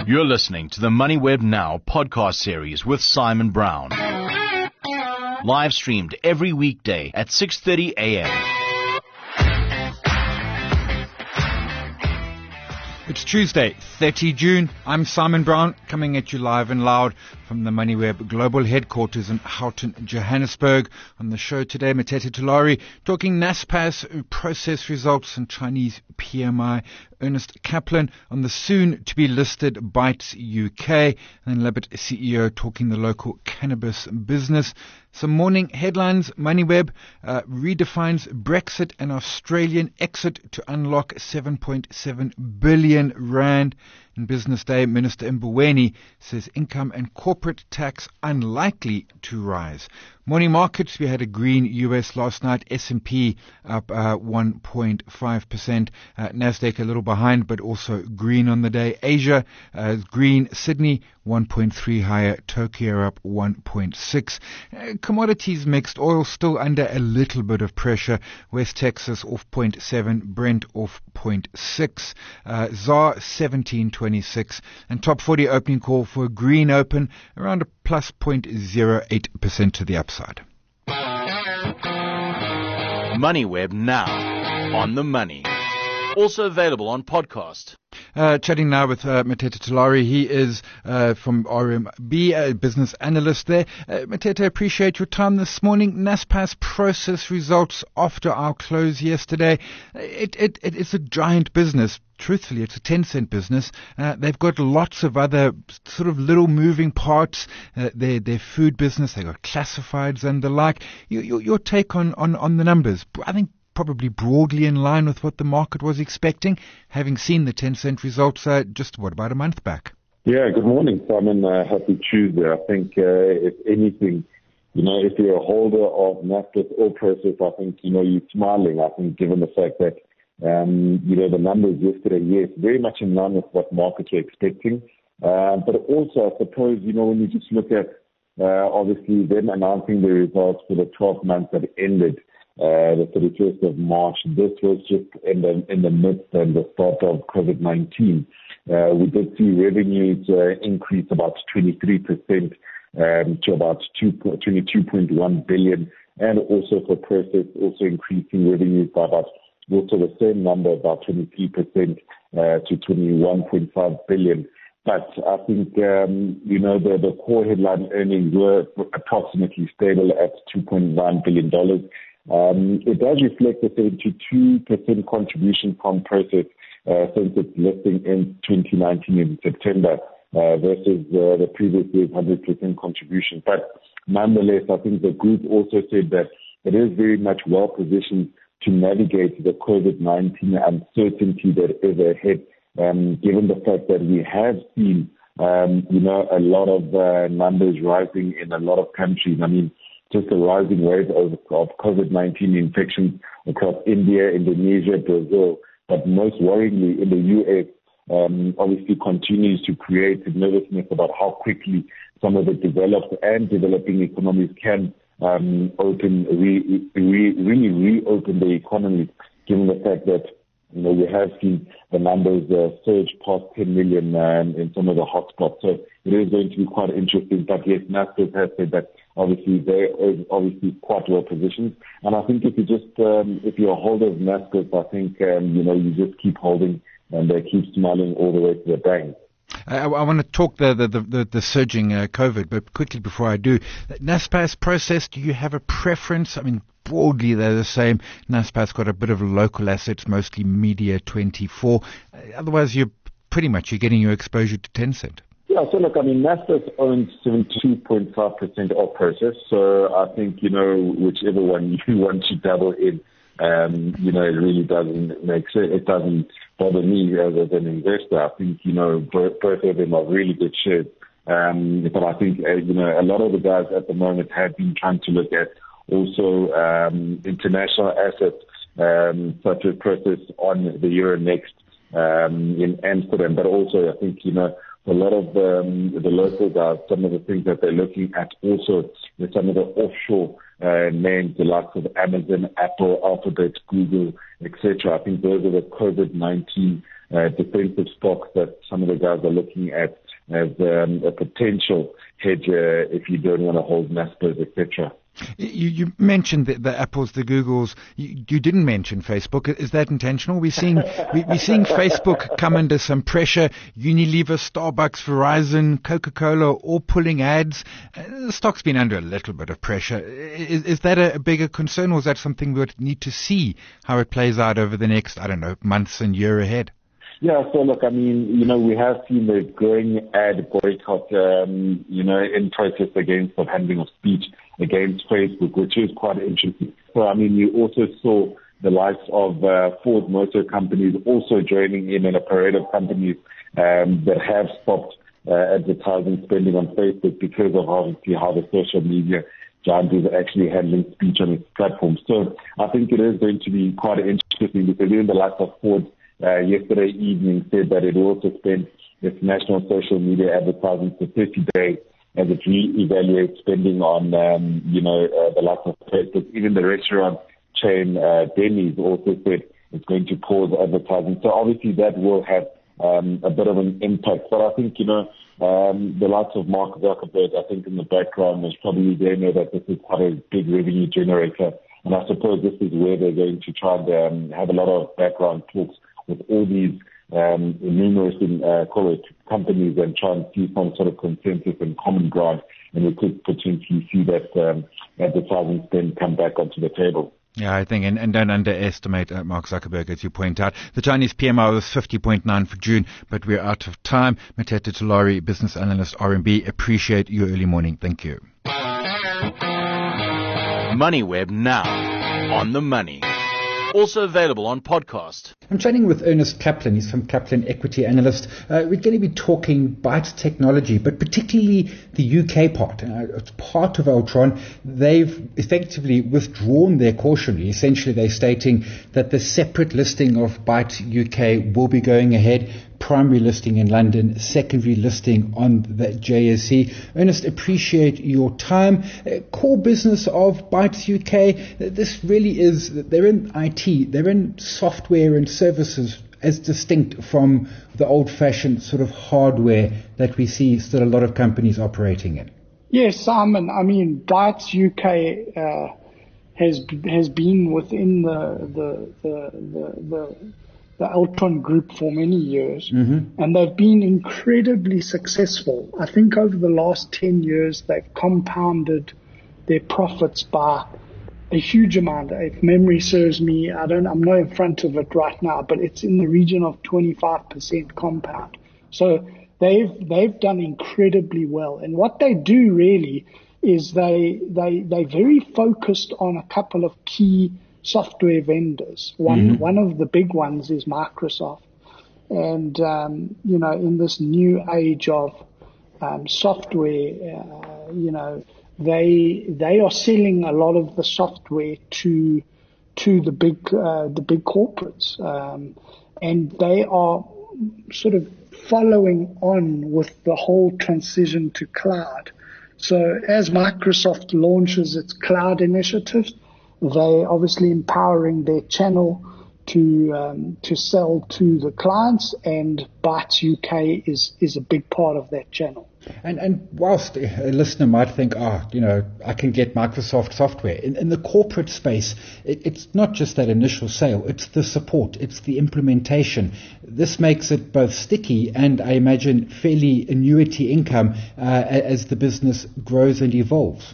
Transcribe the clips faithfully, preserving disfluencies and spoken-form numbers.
You're listening to the MoneyWeb Now podcast series with Simon Brown. Live streamed every weekday at six thirty a.m. It's Tuesday, thirtieth of June. I'm Simon Brown, coming at you live and loud from the MoneyWeb Global Headquarters in Houghton, Johannesburg. On the show today, Mteto Tulare talking Naspers process results and Chinese P M I. Ernest Kaplan on the soon-to-be listed Bytes U K. And Libet C E O talking the local cannabis business. Some morning headlines. MoneyWeb uh, redefines Brexit and Australian exit to unlock seven point seven billion rand. In Business Day, Minister Mboweni says income and corporate tax unlikely to rise. Morning markets, we had a green U S last night. S and P up uh, one point five percent. Uh, Nasdaq a little behind, but also green on the day. Asia, uh, green. Sydney, one point three higher. Tokyo up one point six. Uh, commodities mixed. Oil still under a little bit of pressure. West Texas off zero point seven. Brent off zero point six. Uh, Z A R seventeen twenty-six. And top forty opening call for a green open around a plus zero point zero eight percent to the upside. MoneyWeb Now, on the money. Also available on podcast. Uh, chatting now with uh, Mteto Tulare. He is uh, from R M B, a business analyst there. Uh, Mteto, appreciate your time this morning. Naspers process results after our close yesterday. It, it, it is a giant business. Truthfully, it's a ten cent business. Uh, they've got lots of other sort of little moving parts. Uh, their their food business, they've got classifieds and the like. You, you, your take on, on, on the numbers? I think probably broadly in line with what the market was expecting, having seen the ten cent results uh, just, what, about a month back? Yeah, good morning, Simon. Uh, happy Tuesday. I think, uh, if anything, you know, if you're a holder of Naspers or process, I think, you know, you're smiling, I think, given the fact that, um, you know, the numbers yesterday, yes, very much in line with what markets were expecting. Uh, but also, I suppose, you know, when you just look at, uh, obviously, them announcing the results for the twelve months that ended, Uh, the thirty-first of March. This was just in the in the midst and the start of COVID nineteen. Uh, we did see revenues uh, increase about twenty-three percent um, to about twenty-two point one billion, and also for process, also increasing revenues by about also the same number, about twenty-three percent uh, to twenty-one point five billion. But I think, um, you know, the, the core headline earnings were approximately stable at two point nine billion dollars. Um, it does reflect a seventy-two percent contribution from process uh, since its listing in twenty nineteen in September uh, versus uh, the previous year's one hundred percent contribution. But nonetheless, I think the group also said that it is very much well positioned to navigate the COVID nineteen uncertainty that is ahead, um, given the fact that we have seen, um, you know, a lot of uh, numbers rising in a lot of countries. I mean, just a rising wave of, of COVID nineteen infections across India, Indonesia, Brazil, but most worryingly in the U S, um, obviously continues to create nervousness about how quickly some of the developed and developing economies can um, open, re, re, really reopen the economy, given the fact that, you know, we have seen the numbers uh, surge past ten million um, in some of the hotspots. So it is going to be quite interesting. But yes, Naspers has said that obviously they're obviously quite well positioned. And I think if you just, um, if you're a holder of Naspers, I think, um, you know, you just keep holding and they keep smiling all the way to the bank. I, I want to talk the the, the, the surging uh, COVID, but quickly before I do, Naspers process, do you have a preference? I mean, broadly they're the same. Naspers got a bit of local assets, mostly Media twenty-four. Uh, otherwise, you're pretty much, you're getting your exposure to Tencent. Yeah, so look, I mean, Naspers owns seventy-two point five percent of process. So I think, you know, whichever one you want to double in, um, you know, it really doesn't make sense. It doesn't bother me as, as an investor. I think, you know, both, both of them are really good shares. Um, but I think, uh, you know, a lot of the guys at the moment have been trying to look at also um, international assets, um, such as process on the Euronext um, in Amsterdam. But also, I think, you know, a lot of um, the local guys, some of the things that they're looking at also with some of the offshore uh, names, the likes of Amazon, Apple, Alphabet, Google, et cetera. I think those are the COVID nineteen uh, defensive stocks that some of the guys are looking at as um, a potential hedge uh, if you don't want to hold Naspers, et cetera. You, you mentioned the, the Apples, the Googles. You, you didn't mention Facebook. Is that intentional? We're seeing we, we're seeing Facebook come under some pressure. Unilever, Starbucks, Verizon, Coca-Cola, all pulling ads. Uh, the stock's been under a little bit of pressure. Is, is that a, a bigger concern, or is that something we would need to see how it plays out over the next, I don't know, months and year ahead? Yeah, so look, I mean, you know, we have seen the growing ad boycott, um, you know, in protest against the handling of speech against Facebook, which is quite interesting. So, I mean, you also saw the likes of uh, Ford Motor companies also joining in, and a parade of companies um, that have stopped uh, advertising spending on Facebook because of obviously how the social media giant is actually handling speech on its platform. So I think it is going to be quite interesting, because even the likes of Ford Uh, yesterday evening said that it will also spend its national social media advertising for thirty days as it re-evaluates spending on, um, you know, uh, the likes of Facebook. Even the restaurant chain, uh, Denny's, also said it's going to pause advertising. So obviously that will have um, a bit of an impact. But I think, you know, um, the likes of Mark Zuckerberg, I think in the background is probably they know that this is quite a big revenue generator. And I suppose this is where they're going to try and um, have a lot of background talks with all these um, numerous uh, call it companies, and try and see some sort of consensus and common ground, and we could potentially see that um, advertising spend come back onto the table. Yeah, I think, and, and don't underestimate uh, Mark Zuckerberg, as you point out. The Chinese P M I was fifty point nine for June, but we're out of time. Mteto Tulare, business analyst, R M B. Appreciate your early morning. Thank you. MoneyWeb now on the money. Also available on podcast. I'm chatting with Ernest Kaplan. He's from Kaplan Equity Analyst. Uh, we're going to be talking Byte Technology, but particularly the U K part. Uh, it's part of Altron. They've effectively withdrawn their caution. Essentially, they're stating that the separate listing of Byte U K will be going ahead. Primary listing in London, secondary listing on the J S E. Ernest, appreciate your time. Uh, core business of Byte U K, this really is, they're in I T, they're in software and services, as distinct from the old-fashioned sort of hardware that we see still a lot of companies operating in. Yes, Simon. I mean, Byte U K uh, has has been within the the the the, the the Altron Group for many years, mm-hmm. and they've been incredibly successful. I think over the last ten years, they've compounded their profits by a huge amount. If memory serves me, I don't, I'm not in front of it right now, but it's in the region of twenty-five percent compound. So they've, they've done incredibly well. And what they do really is they, they, they're very focused on a couple of key software vendors. One mm-hmm. one of the big ones is Microsoft, and um, you know, in this new age of um, software, uh, you know, they they are selling a lot of the software to to the big uh, the big corporates, um, and they are sort of following on with the whole transition to cloud. So as Microsoft launches its cloud initiatives, they're obviously empowering their channel to um, to sell to the clients, and Byte U K is, is a big part of that channel. And and whilst a listener might think, ah, oh, you know, I can get Microsoft software, in, in the corporate space, it, it's not just that initial sale, it's the support, it's the implementation. This makes it both sticky and, I imagine, fairly annuity income uh, as the business grows and evolves.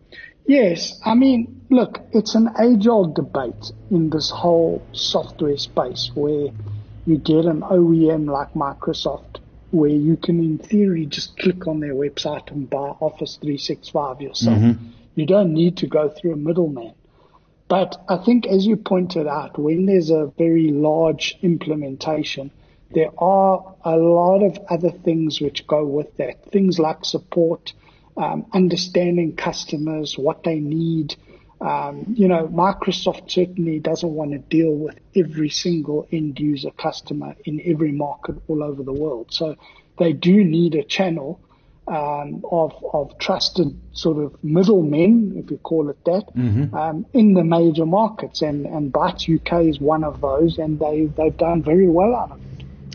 Yes, I mean, look, it's an age-old debate in this whole software space where you get an O E M like Microsoft, where you can, in theory, just click on their website and buy Office three sixty-five yourself. Mm-hmm. You don't need to go through a middleman. But I think, as you pointed out, when there's a very large implementation, there are a lot of other things which go with that, things like support, Um, understanding customers, what they need. Um, you know, Microsoft certainly doesn't want to deal with every single end user customer in every market all over the world. So they do need a channel um, of, of trusted sort of middlemen, if you call it that, mm-hmm. um, in the major markets. And, and Byte U K is one of those, and they, they've done very well out of it.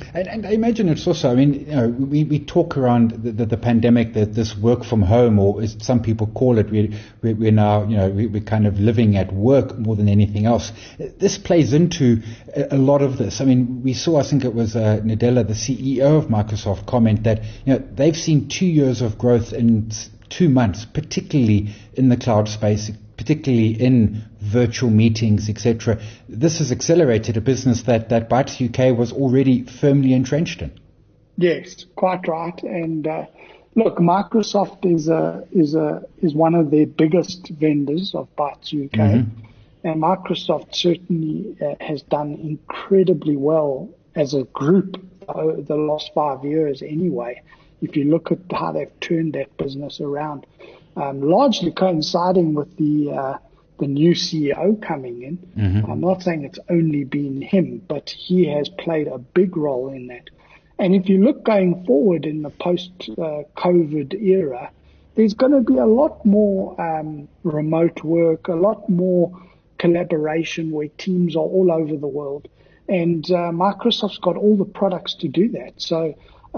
And, and I imagine it's also, I mean, you know, we, we talk around the, the, the pandemic, that this work from home, or as some people call it, we, we, we're now, you know, we, we're kind of living at work more than anything else. This plays into a, a lot of this. I mean, we saw, I think it was uh, Nadella, the C E O of Microsoft, comment that, you know, they've seen two years of growth in two months, particularly in the cloud space, particularly in virtual meetings, et cetera. This has accelerated a business that, that Bytes U K was already firmly entrenched in. Yes, quite right. And uh, look, Microsoft is a is a is one of their biggest vendors of Bytes U K, mm-hmm. and Microsoft certainly uh, has done incredibly well as a group over the last five years. Anyway, if you look at how they've turned that business around. Um, largely coinciding with the uh, the new C E O coming in. Mm-hmm. I'm not saying it's only been him, but he has played a big role in that. And if you look going forward in the post-COVID uh, era, there's going to be a lot more um, remote work, a lot more collaboration where teams are all over the world. And uh, Microsoft's got all the products to do that. So,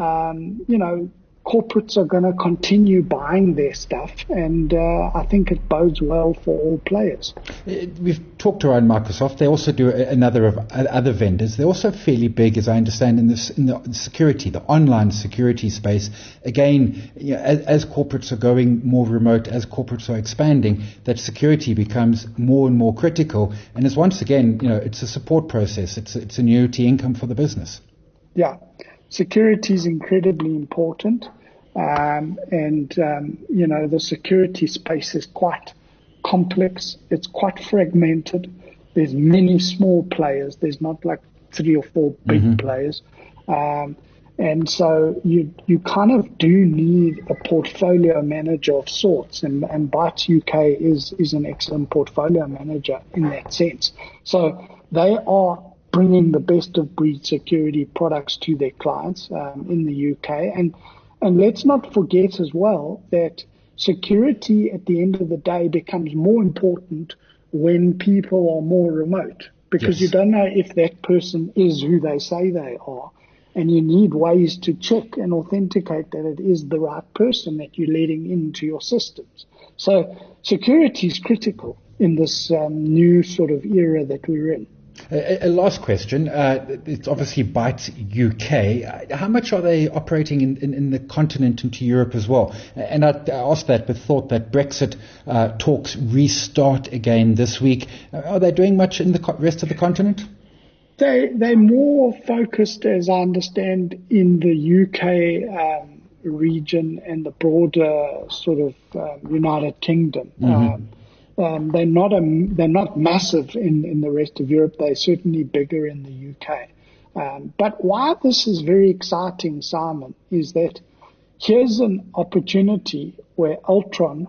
um, you know, corporates are going to continue buying their stuff, and uh, I think it bodes well for all players. We've talked around Microsoft. They also do another of other vendors. They're also fairly big, as I understand, in this in the security, the online security space. Again, you know, as, as corporates are going more remote, as corporates are expanding, that security becomes more and more critical. And it's once again, you know, it's a support process. It's it's annuity income for the business. Yeah. Security is incredibly important, um, and um, you know the security space is quite complex. It's quite fragmented. There's many small players. There's not like three or four big mm-hmm. players, um, and so you you kind of do need a portfolio manager of sorts. And, and Bytes U K is is an excellent portfolio manager in that sense. So they are bringing the best of breed security products to their clients um, in the U K. And and let's not forget as well that security at the end of the day becomes more important when people are more remote, because yes. you don't know if that person is who they say they are. And you need ways to check and authenticate that it is the right person that you're letting into your systems. So security is critical in this um, new sort of era that we're in. A, a last question. Uh, it's obviously Bytes U K. Uh, how much are they operating in, in, in the continent into Europe as well? And I, I asked that with thought that Brexit uh, talks restart again this week. Uh, are they doing much in the co- rest of the continent? They, they're more focused, as I understand, in the U K um, region and the broader sort of um, United Kingdom. Mm-hmm. Um, Um, they're not a, they're not massive in, in the rest of Europe. They're certainly bigger in the U K. Um, but why this is very exciting, Simon, is that here's an opportunity where Altron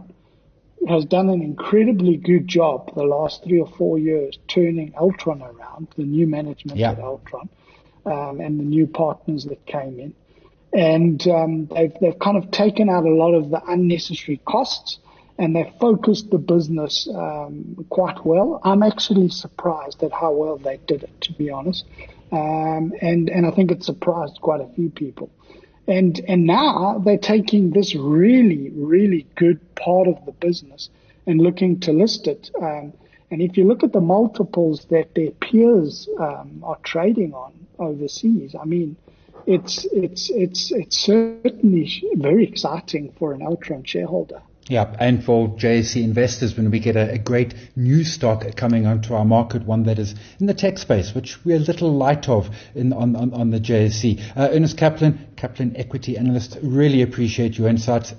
has done an incredibly good job the last three or four years turning Altron around, the new management yeah. at Altron, um, and the new partners that came in. And um, they've, they've kind of taken out a lot of the unnecessary costs, and they focused the business um, quite well. I'm actually surprised at how well they did it, to be honest. Um, and, and I think it surprised quite a few people. And, and now they're taking this really, really good part of the business and looking to list it. Um, and if you look at the multiples that their peers um, are trading on overseas, I mean, it's, it's, it's, it's certainly very exciting for an Altron shareholder. Yeah, and for J S C investors, when we get a, a great new stock coming onto our market, one that is in the tech space, which we're a little light of in, on, on, on the J S C. Uh, Ernest Kaplan, Kaplan Equity Analyst, really appreciate your insights.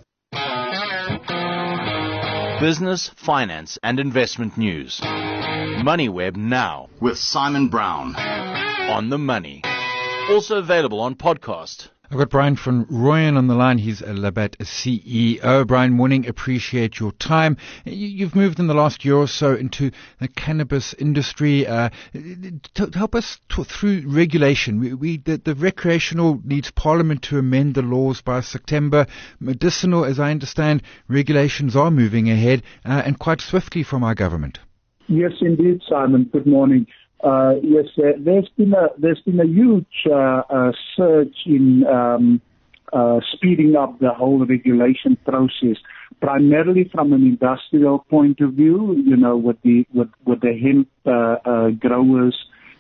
Business, finance and investment news. MoneyWeb Now with Simon Brown. On the money. Also available on podcast. I've got Brian van Rooyen on the line. He's a Labatt C E O. Brian, morning. Appreciate your time. You've moved in the last year or so into the cannabis industry. Uh, to help us to, through regulation. We, we the, the recreational needs Parliament to amend the laws by September. Medicinal, as I understand, regulations are moving ahead uh, and quite swiftly from our government. Yes, indeed, Simon. Good morning. Uh, yes, uh, there's been a there's been a huge uh, uh, surge in um, uh, speeding up the whole regulation process, primarily from an industrial point of view. You know, with the with with the hemp uh, uh, growers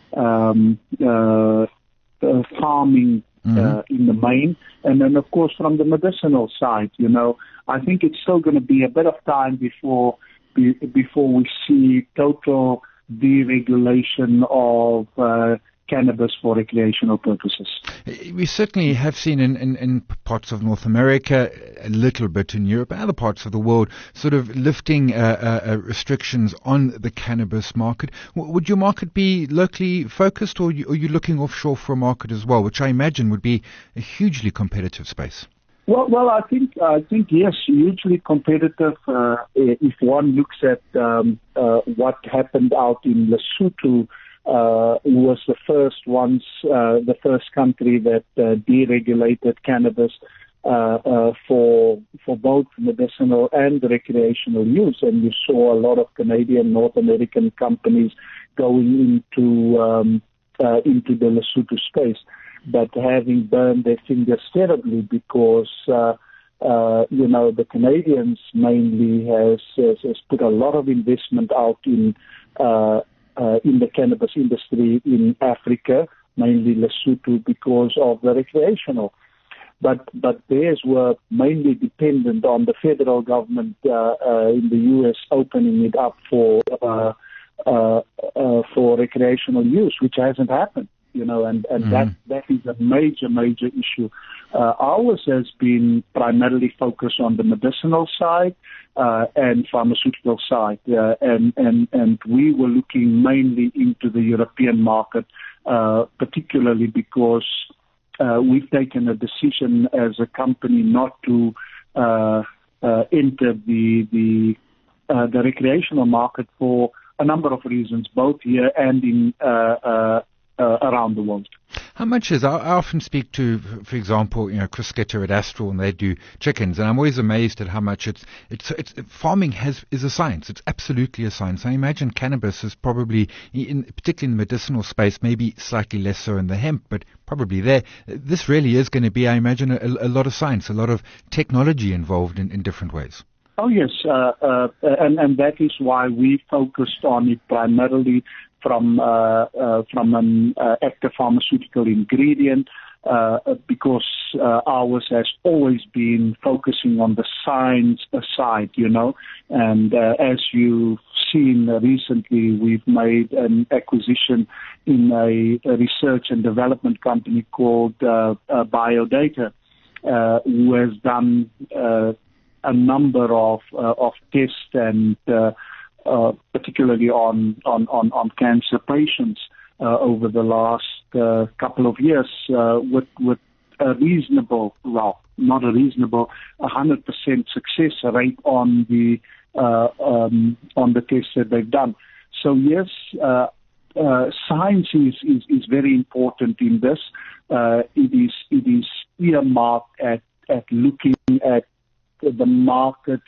um, uh, uh, farming mm-hmm. uh, in the main, and then of course from the medicinal side. You know, I think it's still going to be a bit of time before be, before we see total deregulation of uh, cannabis for recreational purposes. We certainly have seen in, in, in parts of North America, a little bit in Europe, and other parts of the world, sort of lifting uh, uh, restrictions on the cannabis market. W- would your market be locally focused, or are you, are you looking offshore for a market as well, which I imagine would be a hugely competitive space? Well, well, I think I think yes, hugely competitive. Uh, if one looks at um, uh, what happened out in Lesotho, uh, who was the first ones, uh, the first country that uh, deregulated cannabis uh, uh, for for both medicinal and recreational use, and you saw a lot of Canadian, North American companies going into um, uh, into the Lesotho space, but having burned their fingers terribly because, uh, uh, you know, the Canadians mainly has, has, has put a lot of investment out in uh, uh, in the cannabis industry in Africa, mainly Lesotho, because of the recreational. But but theirs were mainly dependent on the federal government uh, uh, in the U S opening it up for uh, uh, uh, for recreational use, which hasn't happened. You know, and, and mm-hmm. that, that is a major, major issue. Uh, ours has been primarily focused on the medicinal side uh, and pharmaceutical side, uh, and, and, and we were looking mainly into the European market, uh, particularly because uh, we've taken a decision as a company not to uh, uh, enter the the, uh, the recreational market for a number of reasons, both here and in uh, uh, Uh, around the world. How much is, I, I often speak to, for example, you know, Chris Getter at Astral, and they do chickens, and I'm always amazed at how much it's, it's, it's, farming has, is a science. It's absolutely a science. I imagine cannabis is probably, in, particularly in the medicinal space, maybe slightly less so in the hemp, but probably there. This really is going to be, I imagine, a, a lot of science, a lot of technology involved in, in different ways. Oh, yes, uh, uh, and, and that is why we focused on it primarily from uh, uh, from an uh, active pharmaceutical ingredient, uh, because uh, ours has always been focusing on the science side, you know. And uh, as you've seen recently, we've made an acquisition in a, a research and development company called uh, uh, BioData, uh, who has done uh, a number of uh, of tests and uh, uh, particularly on, on, on, on cancer patients uh, over the last uh, couple of years uh, with with a reasonable, well, not a reasonable, one hundred percent success rate on the uh, um, on the tests that they've done. So yes, uh, uh, science is, is, is very important in this. Uh, it is it is earmarked at at looking at the markets,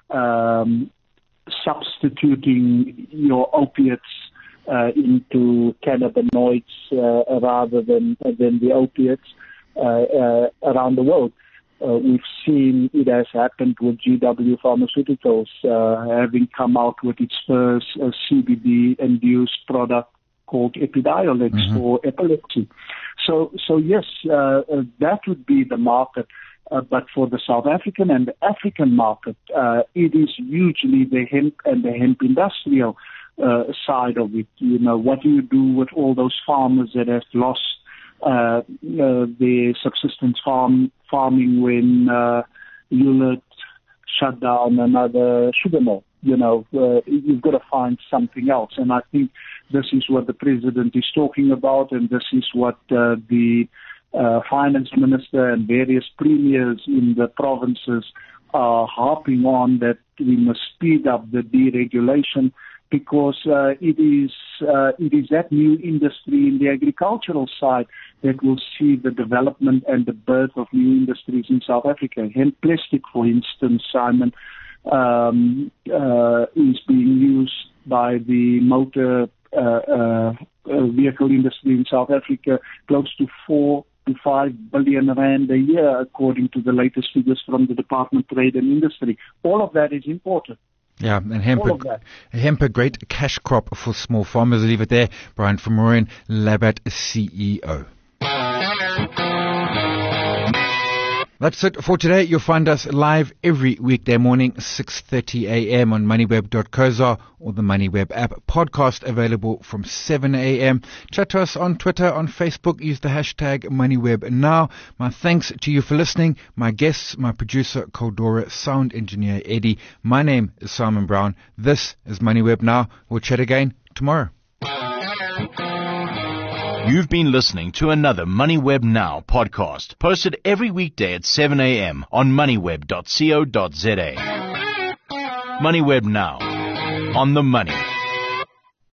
um, substituting your opiates uh, into cannabinoids uh, rather than than the opiates uh, uh, around the world. Uh, we've seen it has happened with G W Pharmaceuticals uh, having come out with its first uh, C B D-induced product called Epidiolex mm-hmm. for epilepsy. So, so yes, uh, uh, that would be the market. Uh, but for the South African and the African market, uh, it is hugely the hemp and the hemp industrial uh, side of it. You know, what do you do with all those farmers that have lost uh, uh, their subsistence farm farming when uh, Hewlett shut down another sugar mill? You know, uh, you've got to find something else. And I think this is what the president is talking about, and this is what uh, the Uh, finance minister and various premiers in the provinces are harping on, that we must speed up the deregulation, because uh, it is uh, it is that new industry in the agricultural side that will see the development and the birth of new industries in South Africa. Hemp plastic, for instance, Simon, um, uh, is being used by the motor uh, uh, vehicle industry in South Africa, close to four to five billion rand a year, according to the latest figures from the Department of Trade and Industry. All of that is important. Yeah, and hemp, a, hemp, a great cash crop for small farmers. I'll leave it there. Brian Vermooyen, Labatt C E O. That's it for today. You'll find us live every weekday morning, six thirty a.m. on moneyweb dot co za or the MoneyWeb app. Podcast available from seven a.m. Chat to us on Twitter, on Facebook. Use the hashtag MoneyWebNow. My thanks to you for listening. My guests, my producer, Koldora, sound engineer, Eddie. My name is Simon Brown. This is MoneyWeb Now. We'll chat again tomorrow. You've been listening to another MoneyWeb Now podcast, posted every weekday at seven a.m. on moneyweb dot co dot za. MoneyWeb Now, on the money.